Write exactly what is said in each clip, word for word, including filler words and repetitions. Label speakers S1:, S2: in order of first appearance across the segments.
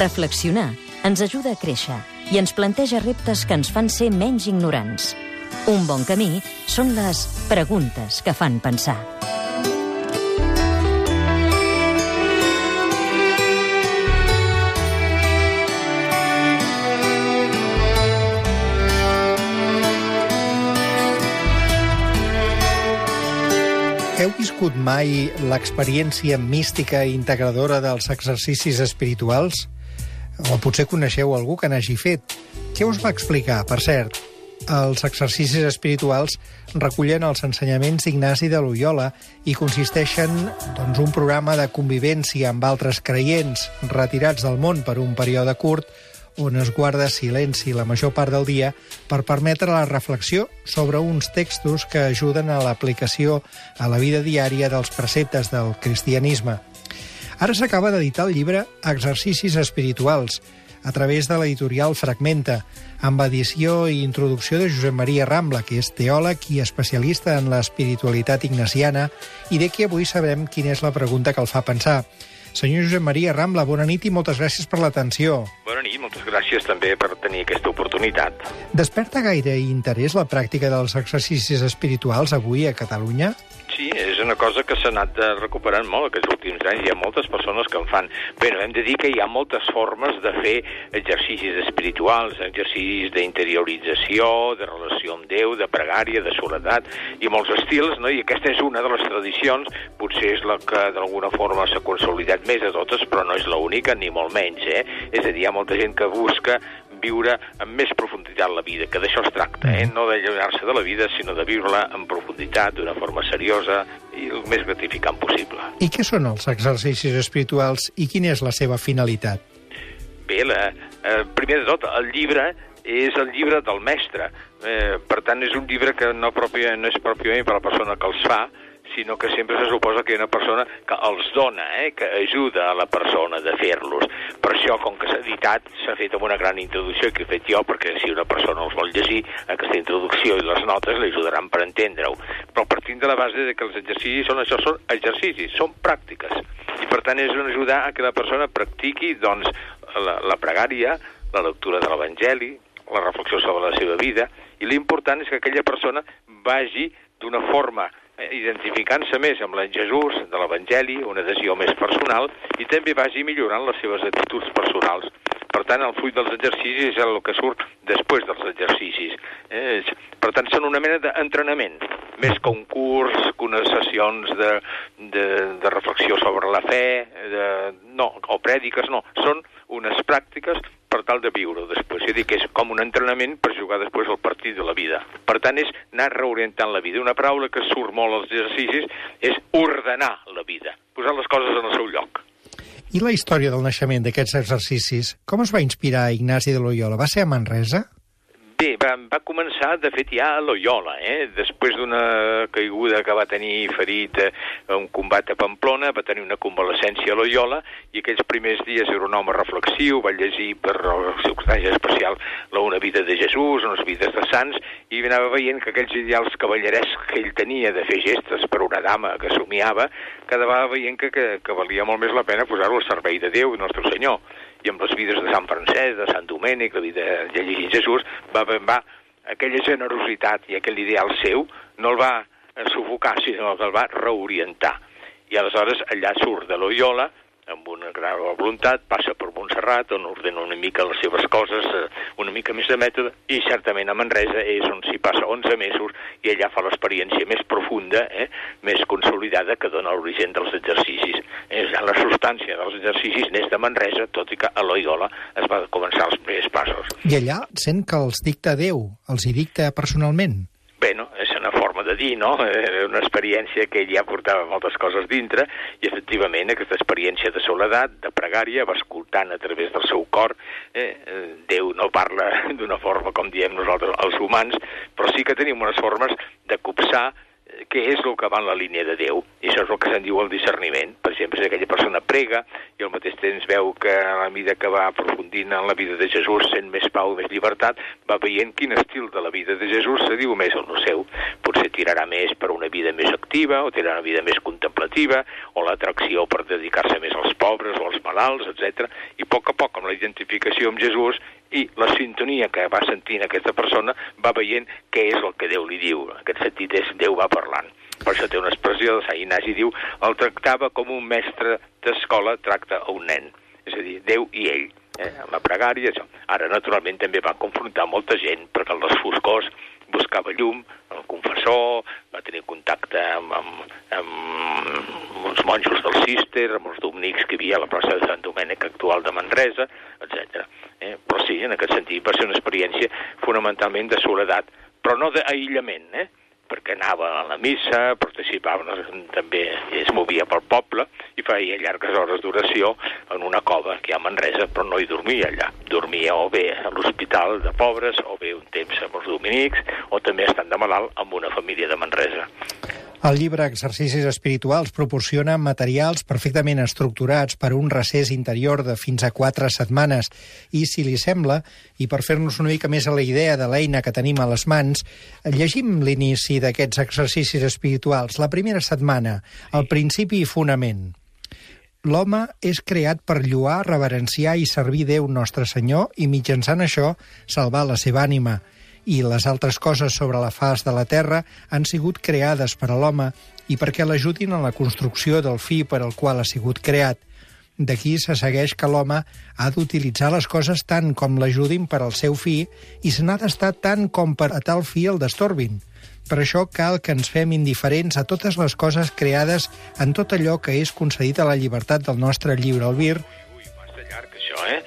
S1: Reflexionar ens ajuda a créixer i ens planteja reptes que ens fan ser menys ignorants. Un bon camí són les preguntes que fan pensar.
S2: Heu viscut mai l'experiència mística i integradora dels exercicis espirituals? O potser coneixeu algú que n'hagi fet. Què us va explicar, per cert? Els exercicis espirituals recullen els ensenyaments d'Ignasi de Loyola i consisteixen doncs, un programa de convivència amb altres creients retirats del món per un període curt on es guarda silenci la major part del dia per permetre la reflexió sobre uns textos que ajuden a l'aplicació a la vida diària dels preceptes del cristianisme. Ara s'acaba d'editar el llibre Exercicis espirituals, a través de l'editorial Fragmenta, amb edició i introducció de Josep Maria Rambla, que és teòleg i especialista en l'espiritualitat ignaciana, i de qui avui sabrem quina és la pregunta que el fa pensar. Senyor Josep Maria Rambla, bona nit i moltes gràcies per l'atenció.
S3: Bona nit, moltes gràcies també per tenir aquesta oportunitat.
S2: Desperta gaire interès la pràctica dels exercicis espirituals avui a Catalunya?
S3: Sí, és una cosa que s'ha anat recuperant molt aquests últims anys. Hi ha moltes persones que en fan. Bé, no hem de dir que hi ha moltes formes de fer exercicis espirituals, exercicis d'interiorització, de relació amb Déu, de pregària, de soledat, i molts estils, no? I aquesta és una de les tradicions, potser és la que d'alguna forma s'ha consolidat més de totes, però no és l'única, ni molt menys, eh? És a dir, hi ha molta gent que busca viure amb més profunditat la vida, que d'això es tracta, eh? No d'allunyar-se de la vida, sinó de viure-la en profunditat, d'una forma seriosa i el més gratificant possible.
S2: I què són els exercicis espirituals i quina és la seva finalitat?
S3: Bé, la, eh, primer de tot, el llibre és el llibre del mestre. Eh, per tant, és un llibre que no, pròpia, no és pròpiament per la persona que els fa, sinó que sempre se suposa que hi ha una persona que els dona, eh, que ajuda a la persona de fer-los. Per això, com que s'ha editat, s'ha fet amb una gran introducció que he fet jo, perquè si una persona els vol llegir, aquesta introducció i les notes li ajudaran per entendre-ho. Però partint de la base de que els exercicis són això, són exercicis, són pràctiques. I per tant és un ajudar a que la persona practiqui doncs, la, la pregària, la lectura de l'Evangeli, la reflexió sobre la seva vida, i l'important és que aquella persona vagi d'una forma identificant-se més amb l'en Jesús de l'Evangeli, una adhesió més personal, i també vagi millorant les seves actituds personals. Per tant, el fruit dels exercicis és el que surt després dels exercicis. Eh? Per tant, són una mena d'entrenament, més que un curs, que unes sessions de, de, de reflexió sobre la fe, de, no, o prèdiques, no, són unes pràctiques per tal de viure després. És a dir, que és com un entrenament per jugar després el partit de la vida. Per tant, és anar reorientant la vida. Una paraula que surt molt als exercicis és ordenar la vida, posar les coses en el seu lloc.
S2: I la història del naixement d'aquests exercicis, com es va inspirar Ignasi de Loyola? Va ser a Manresa?
S3: Bé, va, va començar, de fet, ja a Loyola, eh? Després d'una caiguda que va tenir ferit a eh, un combat a Pamplona, va tenir una convalescència a Loyola, i aquells primers dies era un home reflexiu, va llegir per circumstància especial la Una vida de Jesús, unes vides de sants, i anava veient que aquells ideals cavallerescs que ell tenia de fer gestes per una dama que somiava, cada vegada veient que, que, que valia molt més la pena posar-ho al servei de Déu i Nostre Senyor. I amb les vides de Sant Francesc, de Sant Domènec, la vida de llegir Jesús, va, va, aquella generositat i aquell ideal seu no el va sufocar, sinó que el va reorientar. I aleshores allà surt de Loyola, amb una gran voluntat, passa per Montserrat, on ordena una mica les seves coses, una mica més de mètode, i certament a Manresa és on s'hi passa onze mesos i allà fa l'experiència més profunda, eh, més consolidada que dona l'origen dels exercicis. És la substància dels exercicis n'és de Manresa, tot i que a Loyola es va començar els primers passos.
S2: I allà sent que els dicta Déu, els hi dicta personalment?
S3: Bé, no, és una forma de dir, no? Era una experiència que ell ja portava moltes coses dintre i, efectivament, aquesta experiència de soledat, de pregària, va escoltant a través del seu cor. Eh? Déu no parla d'una forma com diem nosaltres, els humans, però sí que tenim unes formes de copsar què és el que va en la línia de Déu. I això és el que se'n diu el discerniment. Per exemple, si aquella persona prega i al mateix temps veu que a la mida que va aprofundint en la vida de Jesús, sent més pau i més llibertat, va veient quin estil de la vida de Jesús se diu més al seu. Potser potser tirarà més per una vida més activa, o tirarà una vida més contemplativa, o l'atracció per dedicar-se més als pobres o als malalts, etcètera. I a poc a poc, amb la identificació amb Jesús i la sintonia que va sentint aquesta persona, va veient què és el que Déu li diu. En aquest sentit, és Déu va parlant. Per això té una expressió de Sant Ignasi, diu, el tractava com un mestre d'escola tracta a un nen. És a dir, Déu i ell, eh, amb la pregària, això. Ara, naturalment, també va confrontar molta gent, perquè en les foscors buscava llum, el confessor, va tenir contacte amb, amb, amb els monjos del Cister, amb els dominics que hi havia a la plaça de Sant Domènec actual de Manresa, etcètera. Eh? Però sí, en aquest sentit va ser una experiència fonamentalment de soledat, però no d'aïllament, eh? perquè anava a la missa, participava, també es movia pel poble i feia llargues hores d'oració en una cova que hi ha a Manresa, però no hi dormia allà. Dormia o bé a l'hospital de pobres, o bé un temps amb els dominics, o també estant de malalt amb una família de Manresa.
S2: El llibre Exercicis espirituals proporciona materials perfectament estructurats per un recés interior de fins a quatre setmanes i, si li sembla, i per fer-nos una mica més a la idea de l'eina que tenim a les mans, llegim l'inici d'aquests exercicis espirituals. La primera setmana, el principi i fonament. L'home és creat per lloar, reverenciar i servir Déu Nostre Senyor i mitjançant això salvar la seva ànima. I les altres coses sobre la faç de la terra han sigut creades per a l'home i perquè l'ajudin en la construcció del fi per al qual ha sigut creat. D'aquí se segueix que l'home ha d'utilitzar les coses tant com l'ajudin per al seu fi i se n'ha d'estar tant com per a tal fi el destorbin. Per això cal que ens fem indiferents a totes les coses creades en tot allò que és concedit a la llibertat del nostre lliure albir.
S3: Ui, massa llarg, això, eh?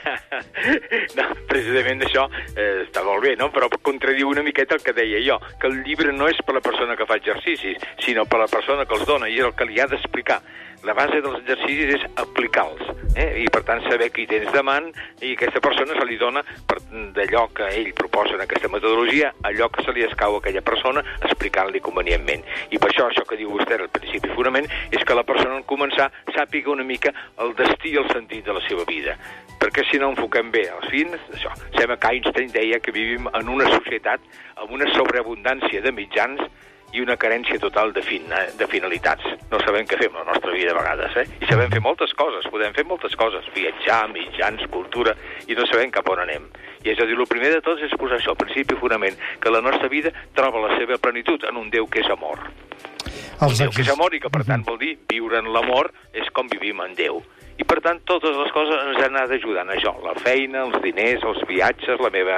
S3: No, precisament això eh, està molt bé, no? Però contradiu una miqueta el que deia jo, que el llibre no és per la persona que fa exercicis, sinó per la persona que els dona, i és el que li ha d'explicar. La base dels exercicis és aplicar-los, eh? I per tant saber qui tens davant, i aquesta persona se li dona per d'allò que ell proposa en aquesta metodologia, allò que se li escau a aquella persona, explicant-li convenientment. I per això, això que diu vostè al principi fonament, és que la persona en començar sàpiga una mica el destí i el sentit de la seva vida. Perquè si no enfoquem bé els fins, això, sembla que Einstein deia que vivim en una societat amb una sobreabundància de mitjans i una carència total de, fin, de finalitats. No sabem què fem la nostra vida a vegades, eh? I sabem fer moltes coses, podem fer moltes coses, viatjar, mitjans, cultura, i no sabem cap on anem. I és a dir, el primer de tots és posar això, al principi fonament, que la nostra vida troba la seva plenitud en un Déu que és amor. Un Déu que és amor i que, per tant, vol dir viure en l'amor és com vivim en Déu. I, per tant, totes les coses ens han d'ajudar en això. La feina, els diners, els viatges, la meva,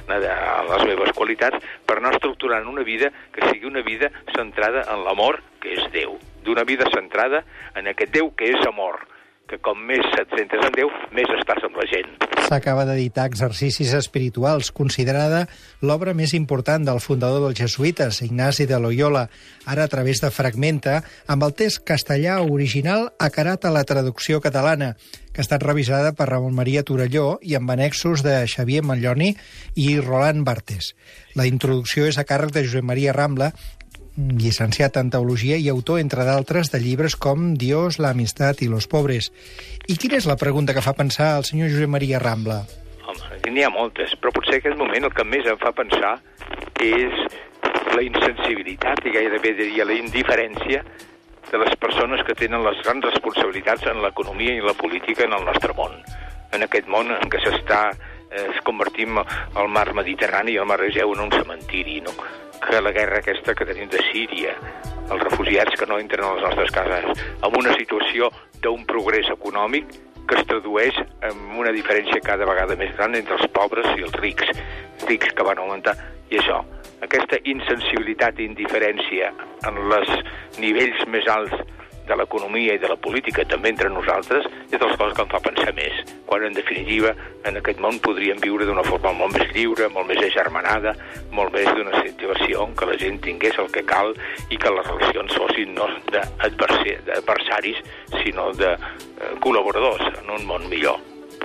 S3: les meves qualitats, per anar estructurant una vida que sigui una vida centrada en l'amor, que és Déu. D'una vida centrada en aquest Déu que és amor, que com més et centres en Déu, més estàs amb la gent.
S2: S'acaba d'editar Exercicis espirituals, considerada l'obra més important del fundador dels jesuïtes, Ignasi de Loyola, ara a través de Fragmenta, amb el text castellà original acarat a la traducció catalana, que ha estat revisada per Ramon Maria Torelló i amb annexos de Xavier Malloni i Roland Barthes. La introducció és a càrrec de Josep Maria Rambla, llicenciat en Teologia i autor, entre d'altres, de llibres com Dios, la amistad y los pobres. I quina és la pregunta que fa pensar el senyor Josep Maria Rambla?
S3: Home, n'hi ha moltes, però potser aquest moment el que més em fa pensar és la insensibilitat i gairebé diria la indiferència de les persones que tenen les grans responsabilitats en l'economia i la política en el nostre món. En aquest món en què s'està eh, convertim el mar Mediterrani i el mar Egeu en un cementiri, no? Que la guerra aquesta que tenim de Síria, els refugiats que no entren a les nostres cases, amb una situació d'un progrés econòmic que es tradueix en una diferència cada vegada més gran entre els pobres i els rics, rics que van augmentar. I això, aquesta insensibilitat i indiferència en els nivells més alts de l'economia i de la política, també entre nosaltres, és de les coses que em fa pensar més, quan en definitiva en aquest món podríem viure d'una forma molt més lliure, molt més agermanada, molt més d'una situació en què la gent tingués el que cal i que les relacions fossin no d'adversaris, sinó de eh, col·laboradors en un món millor.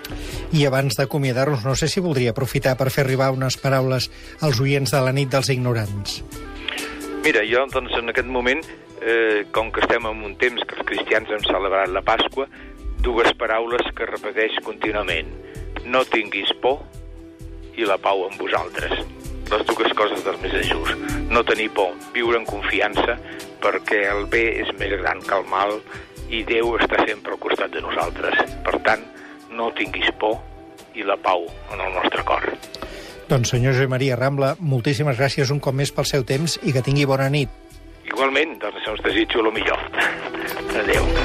S2: I abans d'acomiadar-nos, no sé si voldria aprofitar per fer arribar unes paraules als oients de la nit dels ignorants.
S3: Mira, jo, doncs, en aquest moment, eh, com que estem en un temps que els cristians hem celebrat la Pasqua, dues paraules que repeteix contínuament. No tinguis por i la pau amb vosaltres. les dues coses del més just. No tenir por, viure en confiança, perquè el bé és més gran que el mal i Déu està sempre al costat de nosaltres. Per tant, no tinguis por i la pau en el nostre cor.
S2: Doncs, senyor Josep Maria Rambla, moltíssimes gràcies un cop més pel seu temps i que tingui bona nit.
S3: Igualment, doncs us desitjo el millor. Adéu.